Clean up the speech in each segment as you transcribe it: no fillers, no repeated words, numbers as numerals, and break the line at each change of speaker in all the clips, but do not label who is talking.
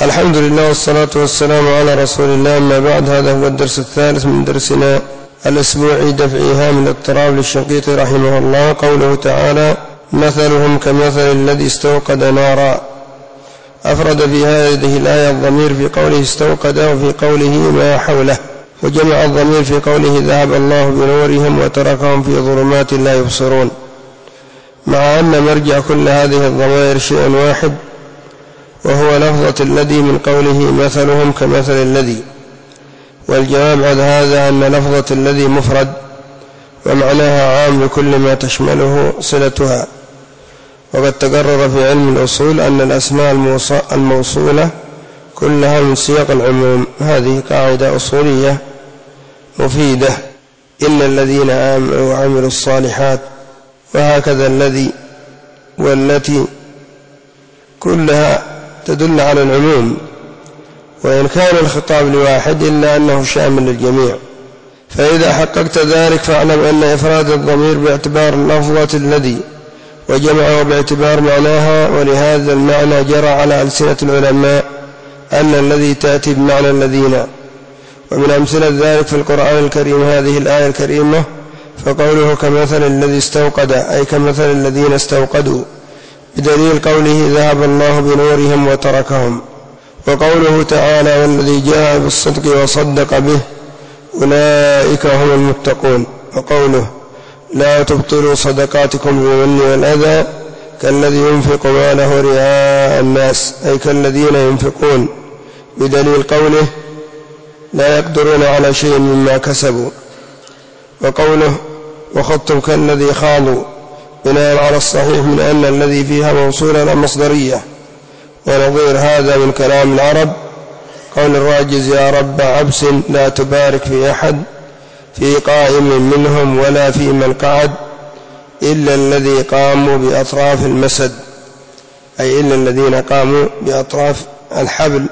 الحمد لله والصلاة والسلام على رسول الله. أما بعد، هذا هو الدرس الثالث من درسنا الأسبوعي دفع إيهام الاضطراب للشنقيطي رحمه الله. قوله تعالى: مثلهم كمثل الذي استوقد نارا. أفرد في هذه الآية الضمير في قوله استوقد وفي قوله ما حوله، وجمع الضمير في قوله ذهب الله بنورهم وتركهم في ظلمات لا يبصرون، مع أن مرجع كل هذه الضمائر شيء واحد، وهو لفظة الذي من قوله مثلهم كمثل الذي. والجواب عن هذا أن لفظة الذي مفرد ومعناها عام لكل ما تشمله صلتها. وقد تقرر في علم الأصول أن الأسماء الموصولة كلها من سياق العموم. هذه قاعدة أصولية مفيدة: إن الذين آمنوا وعملوا الصالحات، وهكذا الذي والتي كلها تدل على العموم، وإن كان الخطاب لواحد إلا أنه شامل للجميع. فإذا حققت ذلك فاعلم أن إفراد الضمير باعتبار لفظة الذي وجمعه باعتبار معناها، ولهذا المعنى جرى على ألسنة العلماء أن الذي تأتي بمعنى الذين. ومن أمثلة ذلك في القرآن الكريم هذه الآية الكريمة، فقوله كمثل الذي استوقد أي كمثل الذين استوقدوا، بدليل قوله ذهب الله بنورهم وتركهم. وقوله تعالى والذي جاء بالصدق وصدق به أولئك هم المتقون. وقوله لا تبطلوا صدقاتكم بالمن والأذى كالذي ينفق ماله رئاء الناس أي كالذين ينفقون، بدليل قوله لا يقدرون على شيء مما كسبوا. وقوله وخضتم كالذي خاضوا، بناء على الصحيح من أن الذي فيها موصولة مصدرية. ونظير هذا من كلام العرب قول الراجز يا رب عبس لا تبارك في أحد في قائم منهم ولا في من قعد إلا الذي قاموا بأطراف المسد، أي إلا الذين قاموا بأطراف الحبل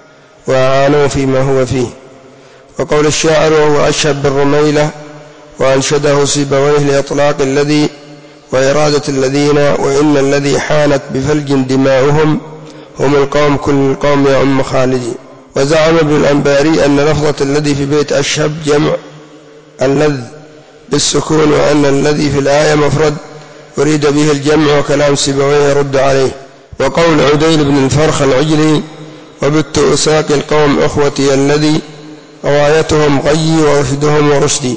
وعانوا فيما هو فيه. وقول الشاعر وهو أشهب بالرميلة وأنشده سيبويه لإطلاق الذي وإرادة الذين، وإن الذي حانت بفلج دماؤهم هم القوم كل القوم يا أم خالدي. وزعم ابن الأنباري أن لفظة الذي في بيت أشهب جمع اللذ بالسكون، وأن الذي في الآية مفرد أريد به الجمع، وكلام سيبويه يرد عليه. وقول عديل بن الفرخ العجلي وبت أساقي القوم أخوتي الذي غايتهم غي ورشدهم ورشدي.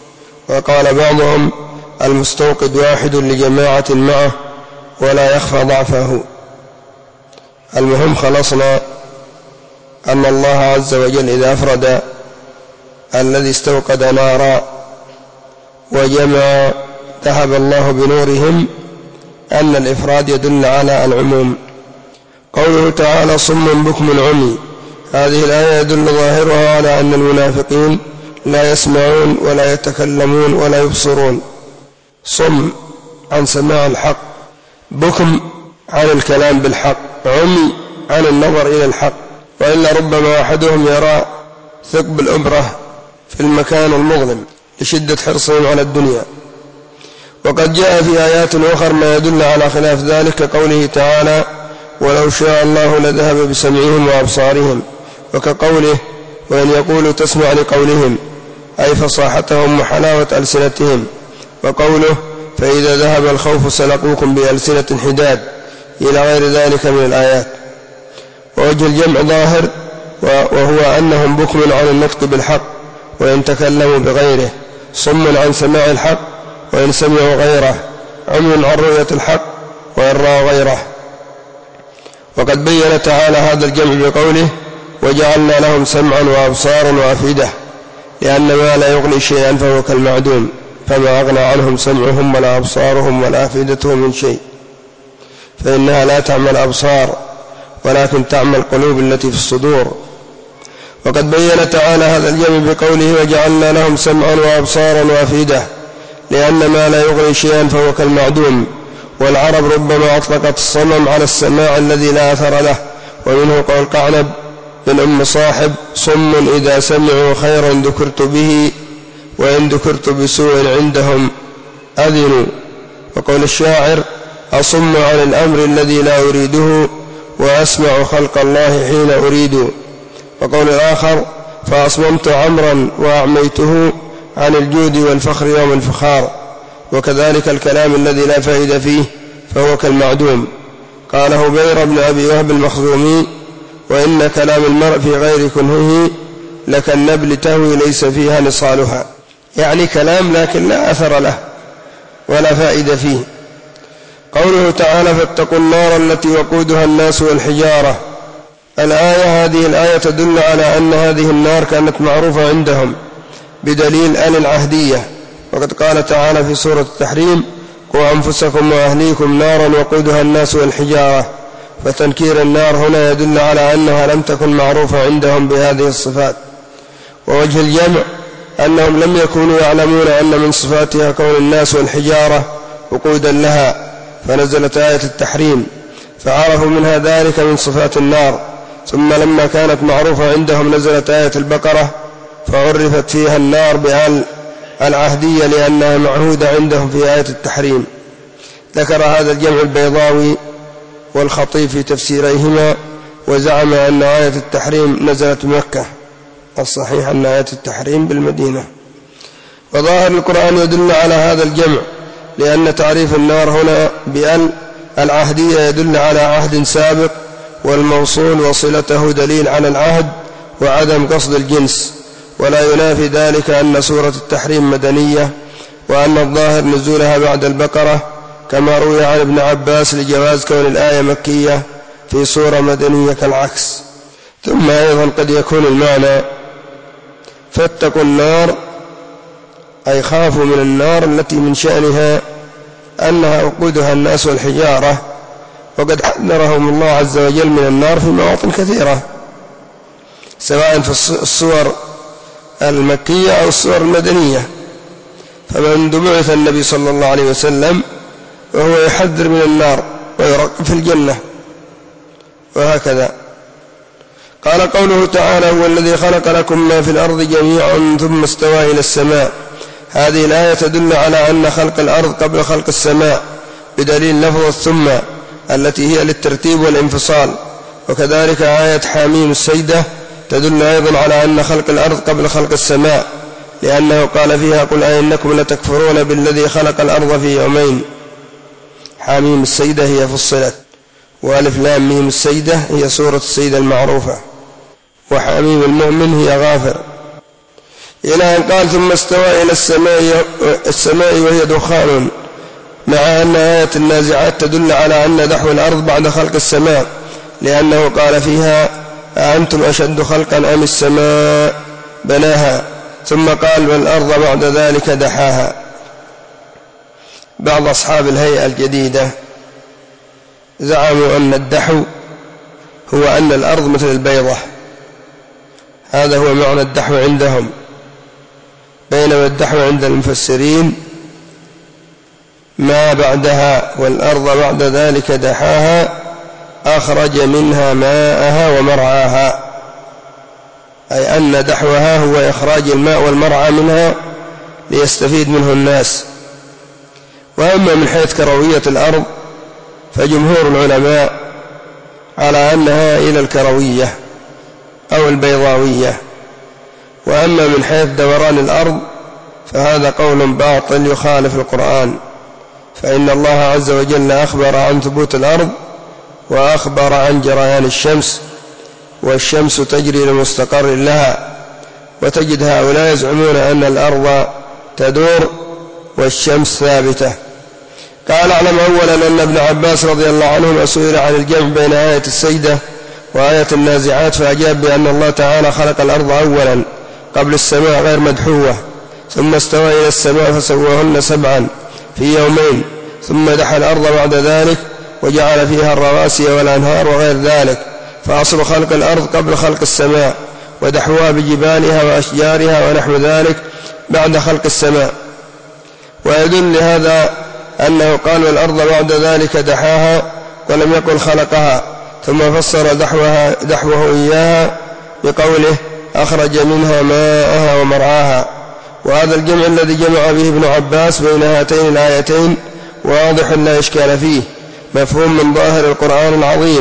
وقال بعضهم المستوقد واحد لجماعة معه ولا يخفى ضعفه. المهم خلصنا أن الله عز وجل إذا أفرد الذي استوقد نارا وجمع ذهب الله بنورهم أن الإفراد يدل على العموم. قوله تعالى صم بكم عمي، هذه الآية يدل ظاهرها على أن المنافقين لا يسمعون ولا يتكلمون ولا يبصرون. صم عن سماع الحق، بكم عن الكلام بالحق، عمي عن النظر إلى الحق. وإلا ربما أحدهم يرى ثقب الإبرة في المكان المظلم لشدة حرصهم على الدنيا. وقد جاء في آيات أخرى ما يدل على خلاف ذلك، كقوله تعالى ولو شاء الله لذهب بسمعهم وأبصارهم، وكقوله وإن يقولوا تسمع لقولهم أي فصاحتهم وحلاوة ألسنتهم. وقوله فإذا ذهب الخوف سلقوكم بألسنة حداد، إلى غير ذلك من الآيات. ووجه الجمع ظاهر، وهو أنهم بكم عن النطق بالحق وإن تكلموا بغيره، صم عن سماع الحق وإن سمعوا غيره، عمي عن رؤية الحق وإن رأوا غيره. وقد بين تعالى هذا الجمع بقوله وجعلنا لهم سمعا وأبصارا وأفئدة، لأن ما لا يغني شيئا فهو كالمعدوم، فما أغنى عنهم سمعهم ولا أبصارهم ولا أفئدتهم من شيء، فإنها لا تعمى الأبصار ولكن تعمى القلوب التي في الصدور. وقد بين تعالى هذا الجمع بقوله وجعلنا لهم سمعا وأبصارا وأفئدة، لأن ما لا يغني شيئا فهو كالمعدوم. والعرب ربما أطلقت الصمم على السماع الذي لا أثر له، ومنه قول قعنب بن أم صاحب صم إذا سمعوا خيرا ذكرت به وإن ذكرت بسوء عندهم أذنوا. وقول الشاعر أصم عن الأمر الذي لا أريده وأسمع خلق الله حين أريد. وقول الآخر فأصممت عمرا وأعميته عن الجود والفخر يوم الفخار. وكذلك الكلام الذي لا فائدة فيه فهو كالمعدوم. قاله بير بن أبي وهب المخزومي: وإن كلام المرء في غير كنهه لكالنبل تهوي ليس فيها نصالها، يعني كلام لكن لا أثر له ولا فائدة فيه. قوله تعالى فاتقوا النار التي وقودها الناس والحجارة. الآية هذه الآية تدل على أن هذه النار كانت معروفة عندهم بدليل العهدية. وقد قال تعالى في سورة التحريم: قوا أنفسكم وأهليكم نارا وقودها الناس والحجارة. فتنكير النار هنا يدل على أنها لم تكن معروفة عندهم بهذه الصفات. ووجه الجمع أنهم لم يكونوا يعلمون أن من صفاتها كون الناس والحجارة وقودا لها، فنزلت آية التحريم فعرفوا منها ذلك من صفات النار. ثم لما كانت معروفة عندهم نزلت آية البقرة فعرفت فيها النار بآل العهدية لأنها معهودة عندهم في آية التحريم. ذكر هذا الجمع البيضاوي والخطيب في تفسيريهما، وزعم أن آية التحريم نزلت بمكة، الصحيح أن آية التحريم بالمدينة. وظاهر القرآن يدل على هذا الجمع، لأن تعريف النار هنا بأل العهدية يدل على عهد سابق، والموصول وصلته دليل على العهد وعدم قصد الجنس. ولا ينافي ذلك أن سورة التحريم مدنية، وأن الظاهر نزولها بعد البقرة، كما روي عن ابن عباس لجواز كون الآية مكية في سورة مدنية كالعكس. ثم أيضا قد يكون المعنى فاتقوا النار أي خافوا من النار التي من شأنها أنها وقودها الناس والحجارة، وقد حذرهم الله عز وجل من النار في مواطن كثيرة، سواء في الصور المكية أو الصور المدنية. فمنذ بعث النبي صلى الله عليه وسلم وهو يحذر من النار ويرغب في الجنة، وهكذا. قال قوله تعالى هو الذي خلق لكم ما في الأرض جميعا ثم استوى إلى السماء. هذه الآية تدل على أن خلق الأرض قبل خلق السماء بدليل لفظ الثم التي هي للترتيب والانفصال. وكذلك آية حاميم السيدة تدل أيضا على أن خلق الأرض قبل خلق السماء، لأنه قال فيها قل أئنكم لتكفرون بالذي خلق الأرض في يومين. حاميم السيدة هي فصلت، وألف لام ميم السيدة هي سورة السيدة المعروفة، وحاميم المؤمن هي غافر، إلى أن قال ثم استوى إلى السماء وهي دخان، مع أن آية النازعات تدل على أن دحو الأرض بعد خلق السماء، لأنه قال فيها أأنتم أشد خلقا أم السماء بناها، ثم قال والأرض بعد ذلك دحاها. بعض أصحاب الهيئة الجديدة زعموا أن الدحو هو أن الأرض مثل البيضة، هذا هو معنى الدحو عندهم، بينما الدحو عند المفسرين ما بعدها والأرض بعد ذلك دحاها أخرج منها ماءها ومرعاها، أي أن دحوها هو إخراج الماء والمرعى منها ليستفيد منه الناس. وأما من حيث كروية الأرض فجمهور العلماء على أنها إلى الكروية أو البيضاوية. وأما من حيث دوران الأرض فهذا قول باطل يخالف القرآن، فإن الله عز وجل أخبر عن ثبوت الأرض وأخبر عن جريان الشمس، والشمس تجري لمستقر لها، وتجد هؤلاء يزعمون أن الأرض تدور والشمس ثابتة. قال اعلم أولا أن ابن عباس رضي الله عنه سئل عن الجمع بين آية السيدة وآية النازعات فأجاب بأن الله تعالى خلق الأرض أولا قبل السماء غير مدحوة، ثم استوى إلى السماء فسواهن سبعا في يومين، ثم دحى الأرض بعد ذلك وجعل فيها الرواسي والأنهار وغير ذلك، فأصل خلق الأرض قبل خلق السماء، ودحوها بجبالها وأشجارها ونحو ذلك بعد خلق السماء. ويدل لهذا أنه قال والأرض بعد ذلك دحاها ولم يقل خلقها، ثم فسر دحوه إياها بقوله أخرج منها ماءها ومرعاها. وهذا الجمع الذي جمع به ابن عباس بين هاتين الآيتين واضح لا إشكال فيه، مفهوم من ظاهر القرآن العظيم،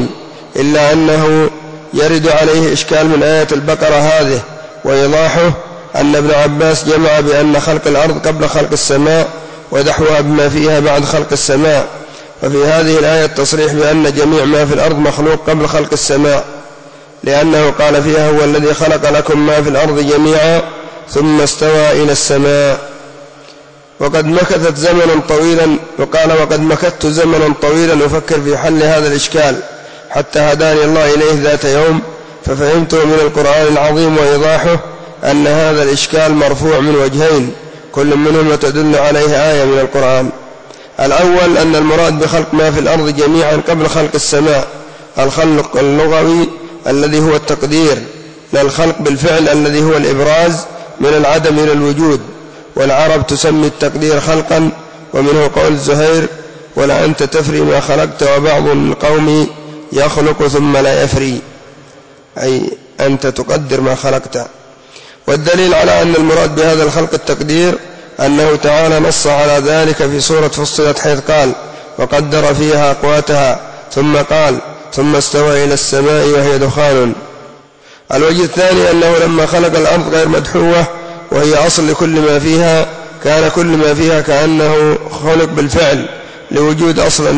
إلا أنه يرد عليه إشكال من آية البقرة هذه، وإيضاحه أن ابن عباس جمع بأن خلق الأرض قبل خلق السماء ودحوها بما فيها بعد خلق السماء، وفي هذه الآية التصريح بأن جميع ما في الأرض مخلوق قبل خلق السماء، لأنه قال فيها هو الذي خلق لكم ما في الأرض جميعا ثم استوى إلى السماء. وقد مكثت زمنا طويلا، وقال وقد مكثت زمنا طويلا أفكر في حل هذا الإشكال حتى هداني الله إليه ذات يوم، ففهمت من القرآن العظيم وإيضاحه أن هذا الإشكال مرفوع من وجهين، كل منهما تدل عليه آية من القرآن. الأول أن المراد بخلق ما في الأرض جميعا قبل خلق السماء الخلق اللغوي الذي هو التقدير، لا الخلق بالفعل الذي هو الإبراز من العدم إلى الوجود، والعرب تسمي التقدير خلقا، ومنه قول زهير ولا أنت تفري ما خلقت وبعض القوم يخلق ثم لا يفري، أي أنت تقدر ما خلقت. والدليل على أن المراد بهذا الخلق التقدير أنه تعالى نص على ذلك في سورة فصلت حيث قال وقدر فيها أقواتها ثم قال ثم استوى إلى السماء وهي دخان. الوجه الثاني أنه لما خلق الأرض غير مدحوة وهي أصل لكل ما فيها، كان كل ما فيها كأنه خلق بالفعل لوجود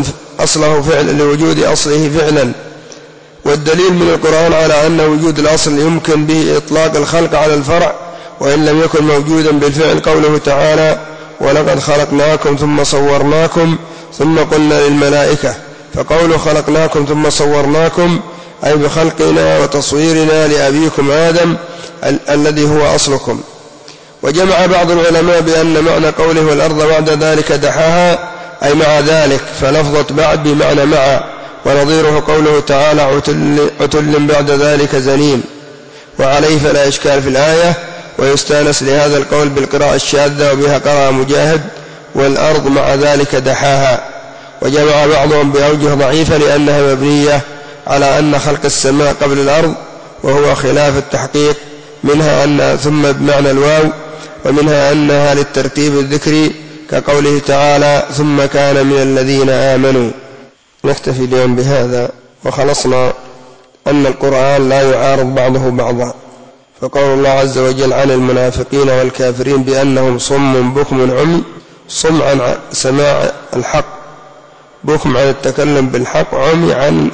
أصله فعلا. والدليل من القرآن على أن وجود الأصل يمكن به إطلاق الخلق على الفرع وإن لم يكن موجودا بالفعل قوله تعالى ولقد خلقناكم ثم صورناكم ثم قلنا للملائكة، فقوله خلقناكم ثم صورناكم أي بخلقنا وتصويرنا لأبيكم آدم الذي هو أصلكم. وجمع بعض العلماء بأن معنى قوله والأرض بعد ذلك دحاها أي مع ذلك، فلفظة بعد بمعنى مع، ونظيره قوله تعالى عتل بعد ذلك زنيم، وعليه فلا إشكال في الآية. ويستانس لهذا القول بالقراءة الشاذة وبها قرأ مجاهد والأرض مع ذلك دحاها. وجمع بعضهم بأوجه ضعيفة لأنها مبنية على أن خلق السماء قبل الأرض وهو خلاف التحقيق، منها أن ثم بمعنى الواو، ومنها أنها للترتيب الذكري كقوله تعالى ثم كان من الذين آمنوا. نكتفي اليوم بهذا، وخلصنا أن القرآن لا يعارض بعضه بعضا، فقول الله عز وجل عن المنافقين والكافرين بأنهم صم بكم عمي، صم عن سماع الحق، بكم عن التكلم بالحق، عمي عن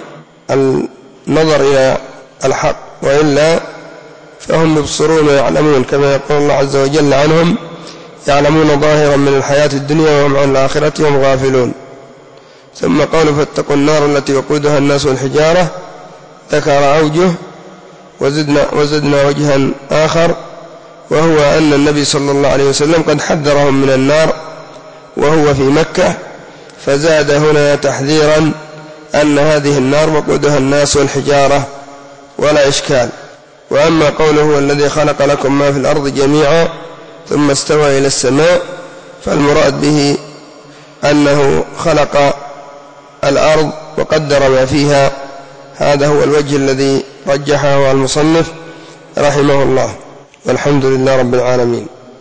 النظر إلى الحق، وإلا فهم يبصرون ويعلمون، كما يقول الله عز وجل عنهم يعلمون ظاهرا من الحياة الدنيا وهم عن الآخرة هم غافلون. ثم قالوا فاتقوا النار التي وقودها الناس والحجارة، ذكر أوجه وزدنا وجها آخر، وهو أن النبي صلى الله عليه وسلم قد حذرهم من النار وهو في مكة، فزاد هنا تحذيرا أن هذه النار وقودها الناس والحجارة ولا إشكال. وأما قوله هو الذي خلق لكم ما في الأرض جميعا ثم استوى إلى السماء، فالمراد به أنه خلق الأرض وقدر ما فيها، هذا هو الوجه الذي رجحه المصنف رحمه الله، والحمد لله رب العالمين.